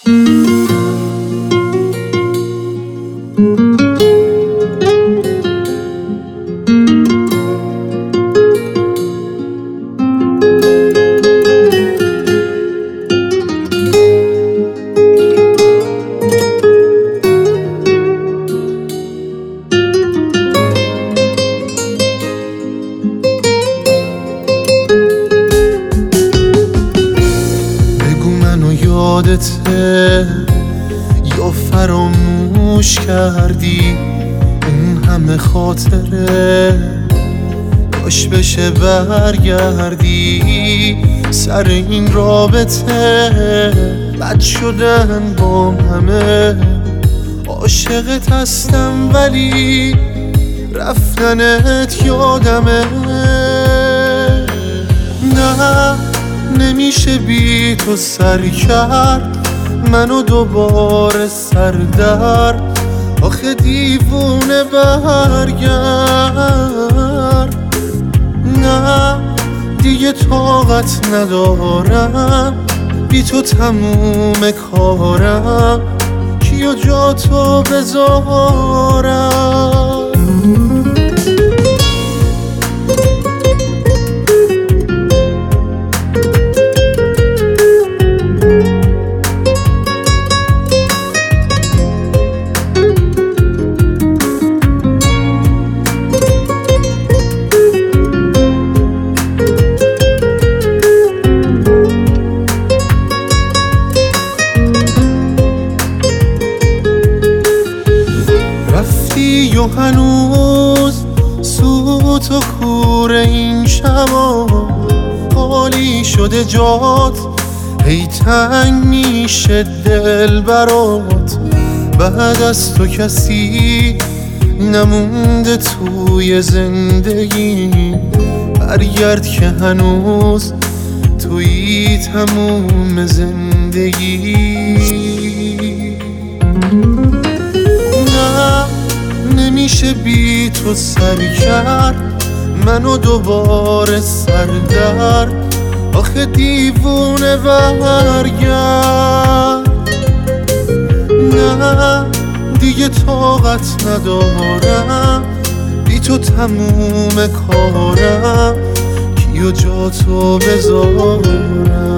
یادته یا فراموش کردی اون همه خاطره کاش بشه برگردی سر این رابطه بد شدن با همه عاشقت هستم ولی رفتنت یادمه نه نمیشه بی تو سر کرد منو دوباره سردرد آخه دیوونه برگرد نه دیگه طاقت ندارم بی تو تموم کارم کیو جا تو بذارم و هنوز سوت و کور این شبا خالی شده جات هی تنگ میشه دل برات بعد از تو کسی نمونده توی زندگی برگرد که هنوز توی تموم زندگی نمیشه بی تو سر کرد منو دوباره سردرد آخه دیوونه برگرد نه دیگه طاقت ندارم بی تو تموم کارم کیو جا تو بذارم